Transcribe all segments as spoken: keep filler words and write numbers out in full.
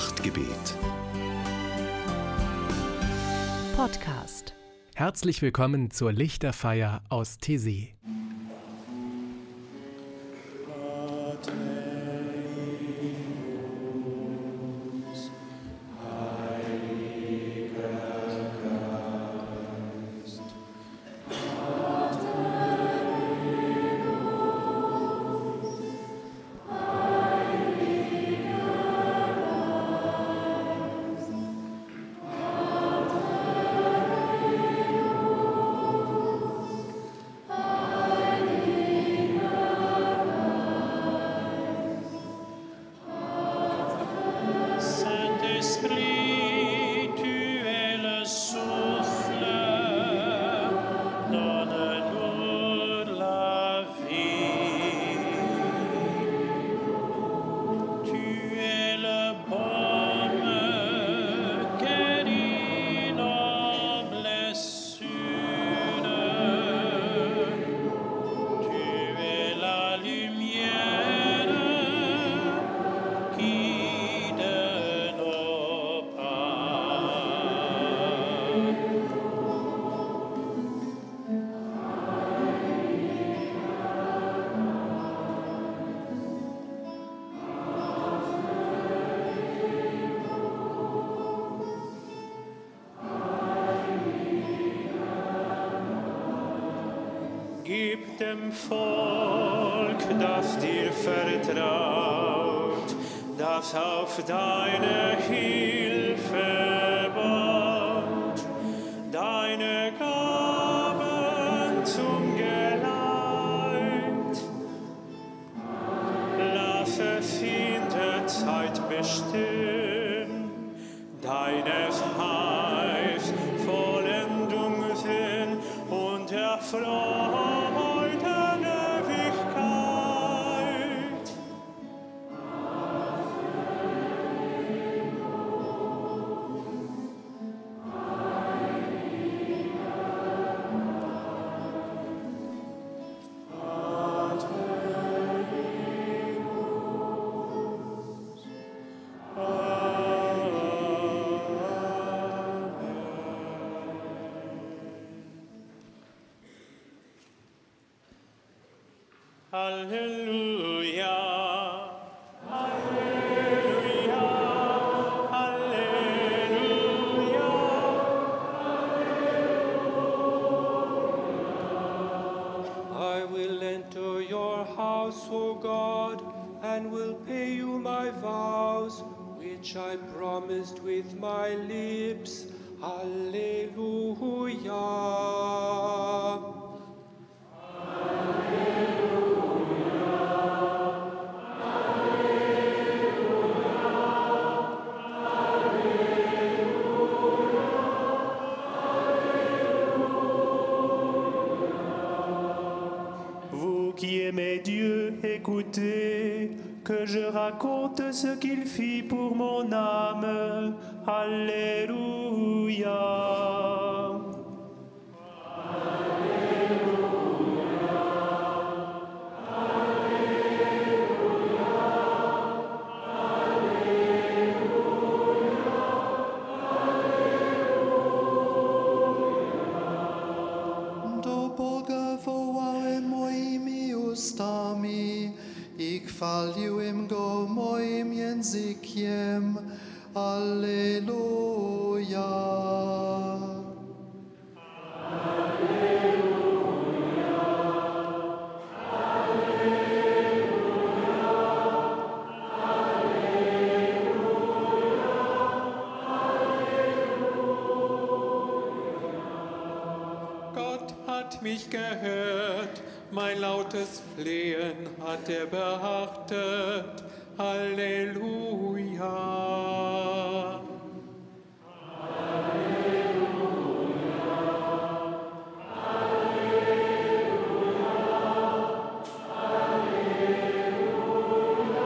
Nachtgebet. Podcast. Herzlich willkommen zur Lichterfeier aus Tessé. Gib dem Volk, das dir vertraut, das auf deine Hilfe baut, deine Gaben zum Geleit. Lass es in der Zeit bestehen, deines Heils Vollendung sehen und erfreuen. Halleluja, Halleluja, Halleluja, Halleluja. I will enter your house, O God, and will pay you my vows, which I promised with my lips. Halleluja. Qui aimez Dieu, écoutez, que je raconte ce qu'il fit pour mon âme. Alléluia. I chwaliłem Go moim językiem. Alleluja. Alleluja. Alleluja. Alleluja. Gott hat mich gehört. Mein lautes Flehen hat er beachtet. Halleluja. Halleluja. Halleluja. Halleluja.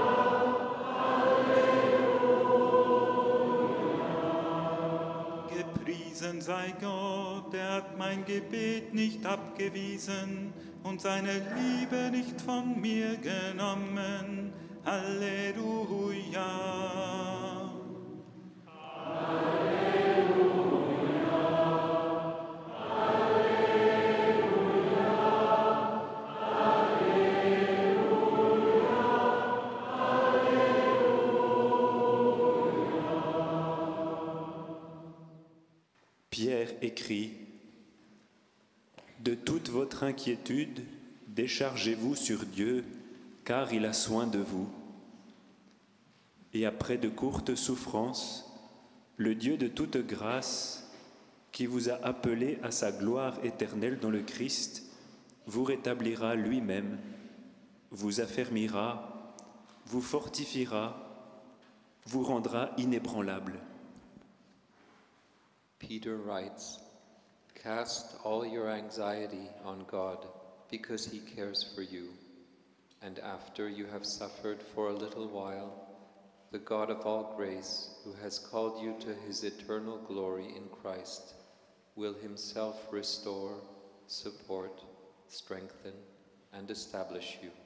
Halleluja. Gepriesen sei Gott, der hat mein Gebet nicht abgewiesen und seine Liebe nicht von mir genommen. Halleluja. écrit « De toute votre inquiétude, déchargez-vous sur Dieu, car il a soin de vous. » Et après de courtes souffrances, le Dieu de toute grâce, qui vous a appelé à sa gloire éternelle dans le Christ, vous rétablira lui-même, vous affermira, vous fortifiera, vous rendra inébranlable. Peter writes, "Cast all your anxiety on God, because he cares for you. And after you have suffered for a little while, the God of all grace, who has called you to his eternal glory in Christ, will himself restore, support, strengthen, and establish you."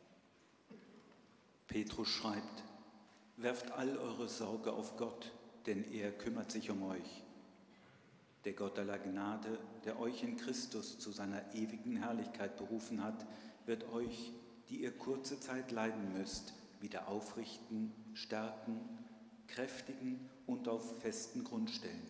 Petrus schreibt, werft all eure Sorge auf Gott, denn er kümmert sich um euch. Der Gott aller Gnade, der euch in Christus zu seiner ewigen Herrlichkeit berufen hat, wird euch, die ihr kurze Zeit leiden müsst, wieder aufrichten, stärken, kräftigen und auf festen Grund stellen.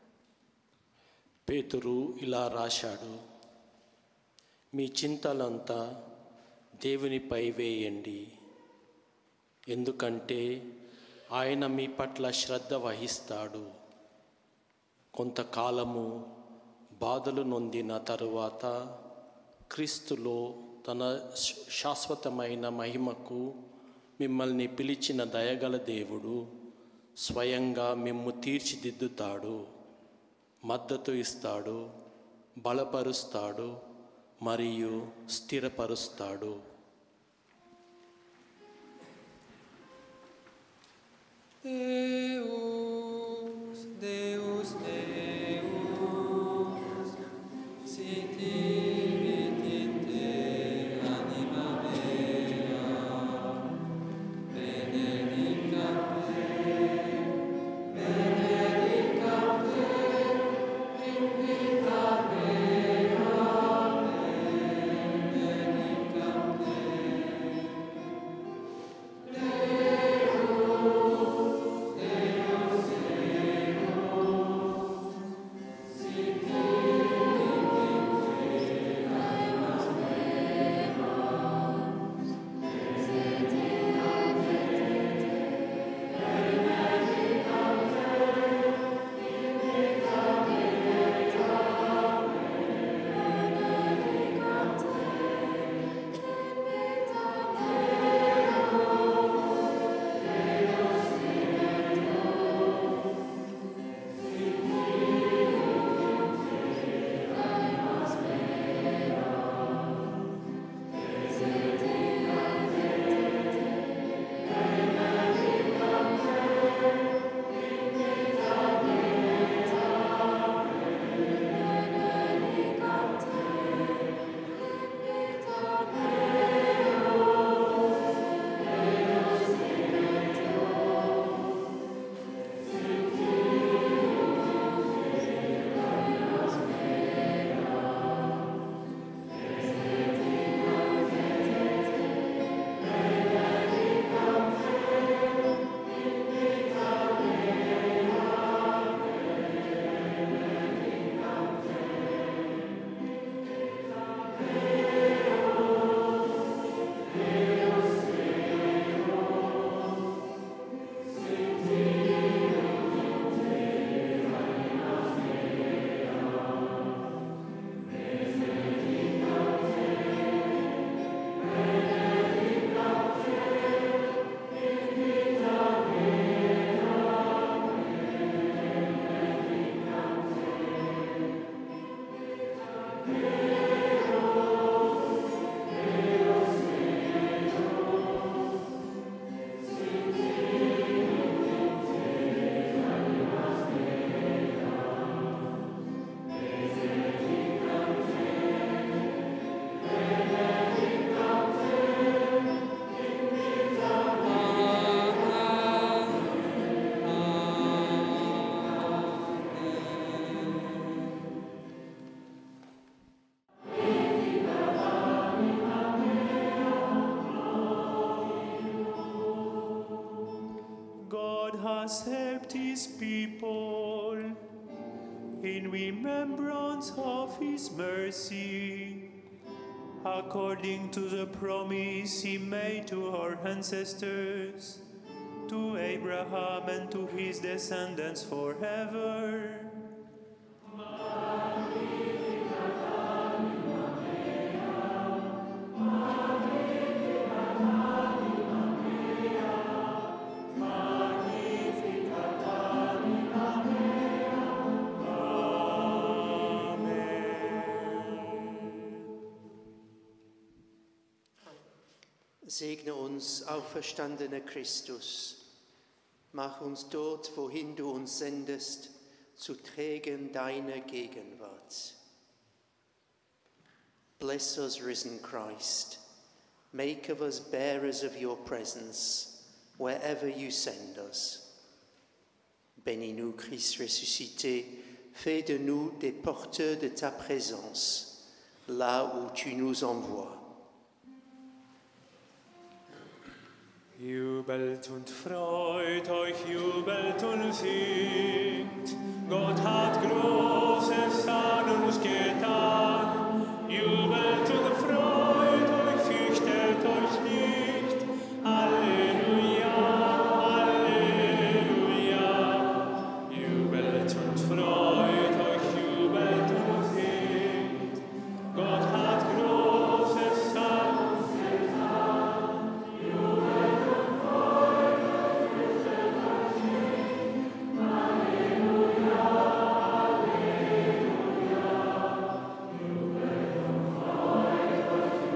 పేతురు ఇలా రాశాడు, మీ చింతలంతా దేవునిపై వేయండి, ఎందుకంటే ఆయన మీ పట్ల శ్రద్ధ వహిస్తాడు. కొంతకాలము బాధలు నొందిన తరువాత క్రీస్తులో తన శాశ్వతమైన మహిమకు మిమ్మల్ని పిలిచిన దయగల దేవుడు స్వయంగా మిమ్ము తీర్చిదిద్దుతాడు, మద్దతు ఇస్తాడు, బలపరుస్తాడు మరియు స్థిరపరుస్తాడు. Deus, Deus, Deus, sit in te anima mea, benedicat te, benedicat te, in vita mea, benedicat te. has helped his people. in remembrance of his mercy, according to the promise he made to our ancestors, to Abraham and to his descendants forever. Segne uns, auferstandener Christus. Mach uns dort, wohin du uns sendest, zu Trägern deiner Gegenwart. Bless us, risen Christ. Make of us bearers of your presence, wherever you send us. Bénis-nous, Christ ressuscité. Fais de nous des porteurs de ta présence, là où tu nous envoies. Jubelt und freut euch, jubelt und singt. Gott hat Großes an uns getan. Jubelt und freut euch, fürchtet euch nicht. Halleluja, Halleluja. Jubelt und freut euch, jubelt und singt. Gott hat Großes an uns getan. Jubelt und freut euch, fürchtet euch nicht. Halleluja, Halleluja. Jubelt und freut euch,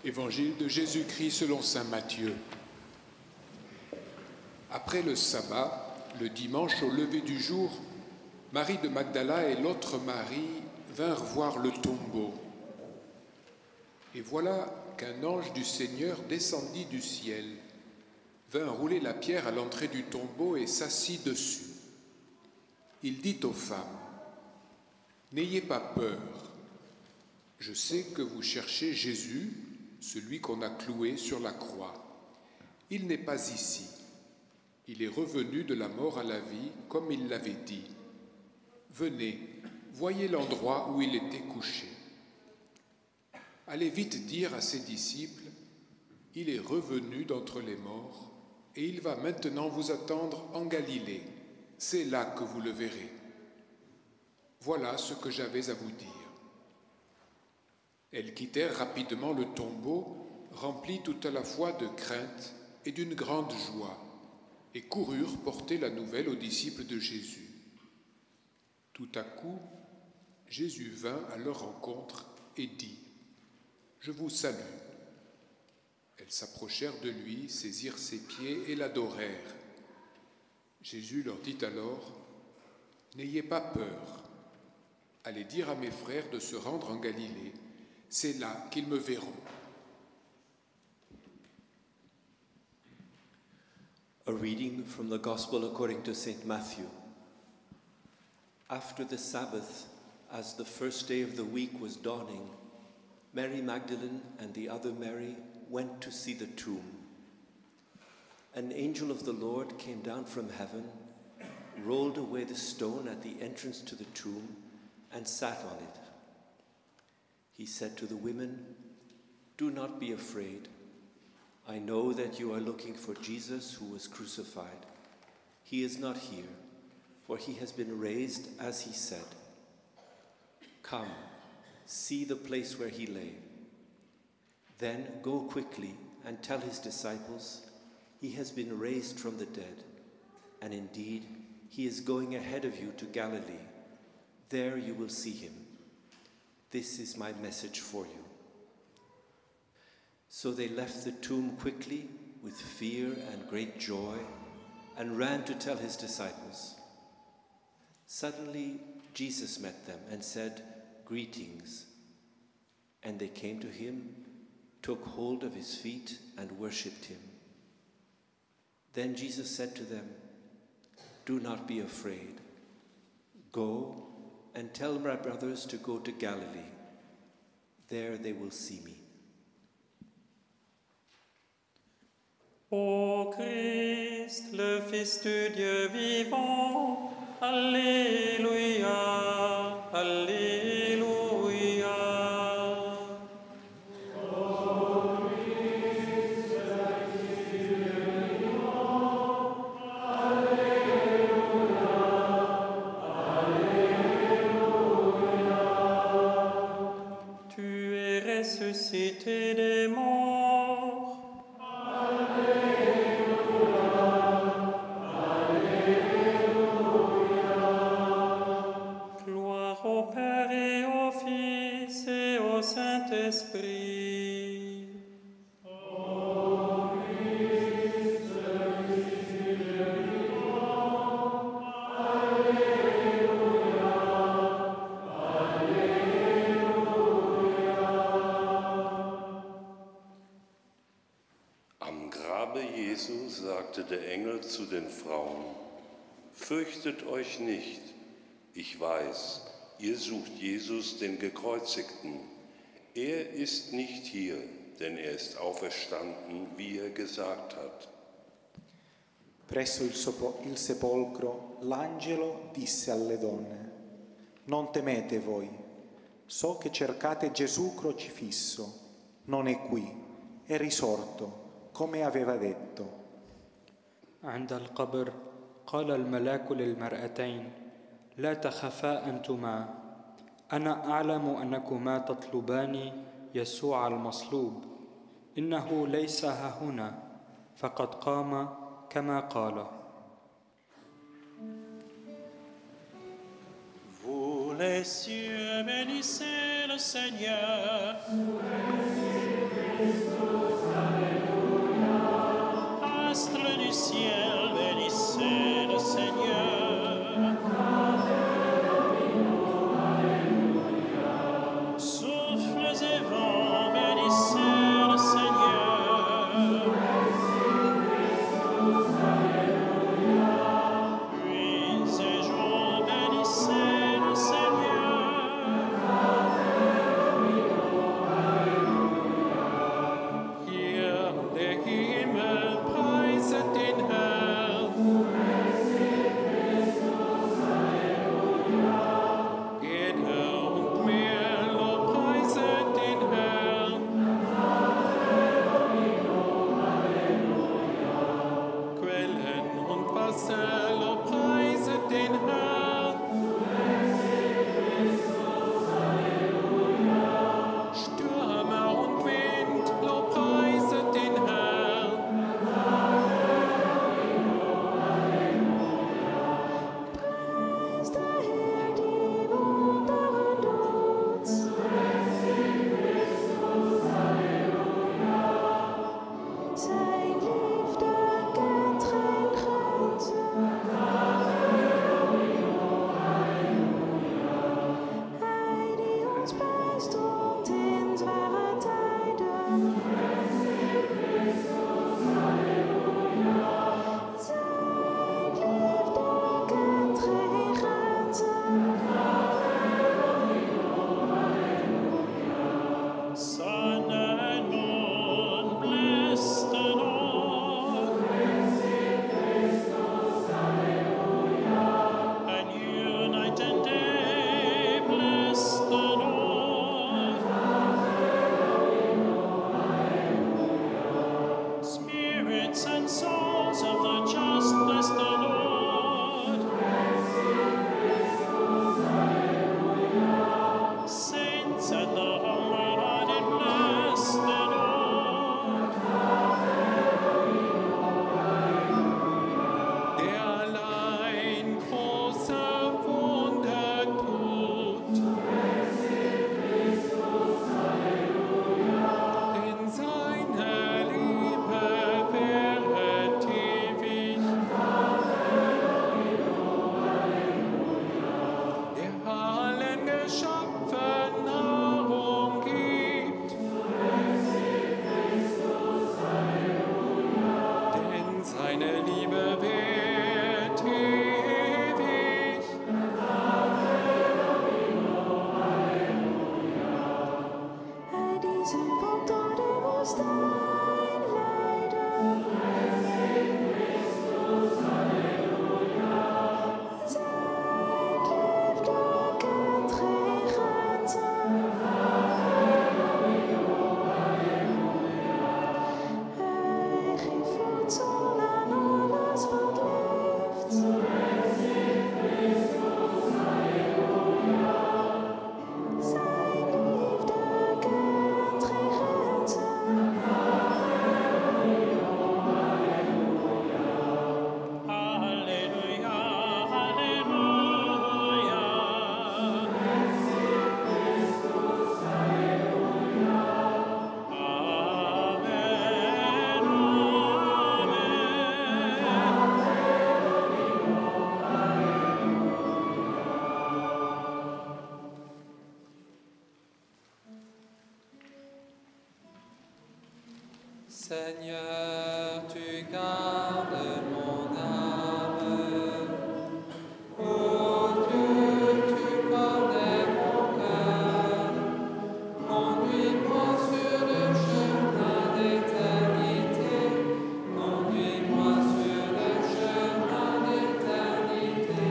Évangile de Jésus-Christ selon saint Matthieu. Après le sabbat, le dimanche au lever du jour, Marie de Magdala et l'autre Marie vinrent voir le tombeau. Et voilà qu'un ange du Seigneur descendit du ciel, vint rouler la pierre à l'entrée du tombeau et s'assit dessus. Il dit aux femmes, « N'ayez pas peur, je sais que vous cherchez Jésus, celui qu'on a cloué sur la croix. Il n'est pas ici. Il est revenu de la mort à la vie, comme il l'avait dit. Venez, voyez l'endroit où il était couché. Allez vite dire à ses disciples, il est revenu d'entre les morts, et il va maintenant vous attendre en Galilée. C'est là que vous le verrez. Voilà ce que j'avais à vous dire. » Elles quittèrent rapidement le tombeau, remplies tout à la fois de crainte et d'une grande joie, et coururent porter la nouvelle aux disciples de Jésus. Tout à coup, Jésus vint à leur rencontre et dit, « Je vous salue. » Elles s'approchèrent de lui, saisirent ses pieds et l'adorèrent. Jésus leur dit alors, « N'ayez pas peur. Allez dire à mes frères de se rendre en Galilée. C'est là qu'ils me verront. » A reading from the Gospel according to Saint Matthew. After the Sabbath, as the first day of the week was dawning, Mary Magdalene and the other Mary went to see the tomb. An angel of the Lord came down from heaven, rolled away the stone at the entrance to the tomb, and sat on it. He said to the women, "Do not be afraid. I know that you are looking for Jesus who was crucified. He is not here, for he has been raised as he said. Come, see the place where he lay. Then go quickly and tell his disciples, he has been raised from the dead, and indeed he is going ahead of you to Galilee. There you will see him. This is my message for you." So they left the tomb quickly with fear and great joy and ran to tell his disciples. Suddenly Jesus met them and said, "Greetings." And they came to him, took hold of his feet and worshipped him. Then Jesus said to them, "Do not be afraid. Go and tell my brothers to go to Galilee. There they will see me." Ô Christ, le Fils de Dieu vivant, Alléluia, Alléluia. Ô Christ, le Fils de Dieu vivant, Alléluia, Alléluia. Tu es ressuscité des morts. Saint-Esprit. Ô Christ, le Fils de Dieu vivant, Alléluia, Alléluia. Am Grabe Jesu sagte der Engel zu den Frauen: Fürchtet euch nicht, ich weiß, ihr sucht Jesus, den Gekreuzigten. Er ist nicht hier, denn er ist auferstanden, wie er gesagt hat. Presso il, sopo- il sepolcro l'angelo disse alle donne: "Non temete voi, so che cercate Gesù crocifisso, non è qui, è risorto, come aveva detto." عند القبر قال الملاك للمرأتين: لا تخفا أنتما، أنا أعلم أنكما تطلبان يسوع المصلوب، إنه ليس هاهنا، فقد قام كما قال. Vous les cieux bénissez le Seigneur. Astre du ciel, bénissez le Seigneur. Souffles et vents, bénissez le Seigneur. Pluies et joie, bénissez le Seigneur. Hier der Himmel preiset den Herrn. Erde und Meer lobpreiset den Herrn. Quellen und Wasser lobpreiset den Herrn. Stürme und Wind lobpreiset den Herrn. Preis der Herr die Wunder doet. Zijn liefde kent geen grenzen. Hij die ons bijstond in zware tijden. Zijn liefde kent geen grenzen. Sun and moon bless the Lord. And you night and day bless the Lord. Spirits and souls of the just bless the Lord. Saints and the humble-hearted bless the Lord. Der allein große Wunder tut. Denn seine Liebe währet ewig. Der allen Geschöpfen Nahrung gibt. Denn seine Liebe währt ewig. Hij die zijn volk door de woestijn leidde. Zijn liefde kent geen grenzen. Hij geeft voedsel aan alles wat leeft. Zijn liefde kent geen grenzen. Halleluja, halleluja. Amen, Seigneur, tu gardes mon âme. Ô Dieu, tu connais mon cœur. Conduis-moi sur le chemin d'éternité. Conduis-moi sur le chemin d'éternité.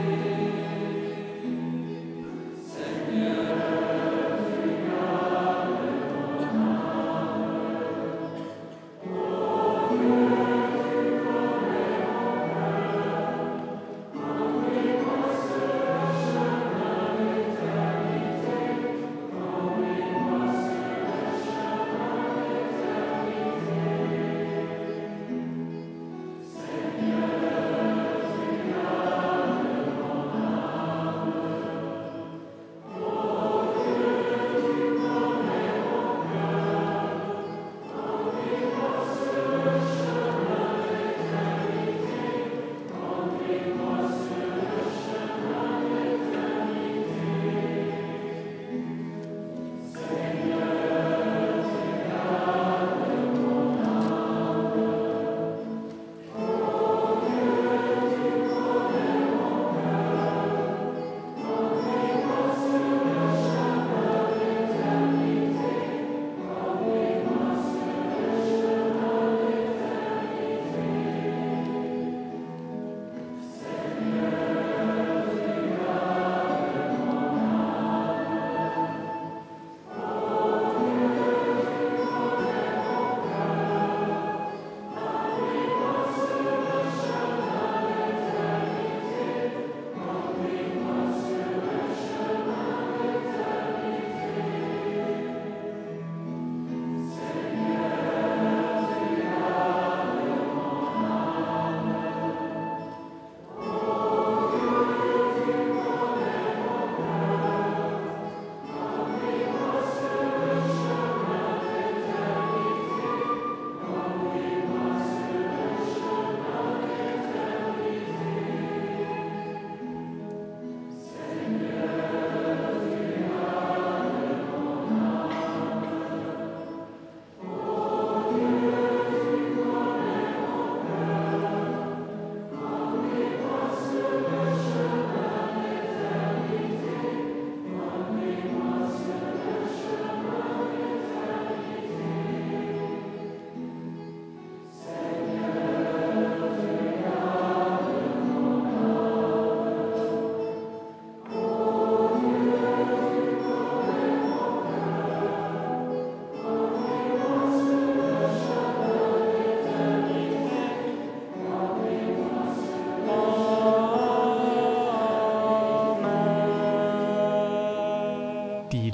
Seigneur, tu gardes mon âme.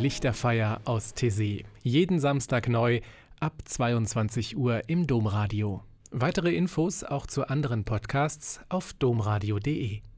Lichterfeier aus Taizé. Jeden Samstag neu ab zweiundzwanzig Uhr im Domradio. Weitere Infos auch zu anderen Podcasts auf domradio punkt de.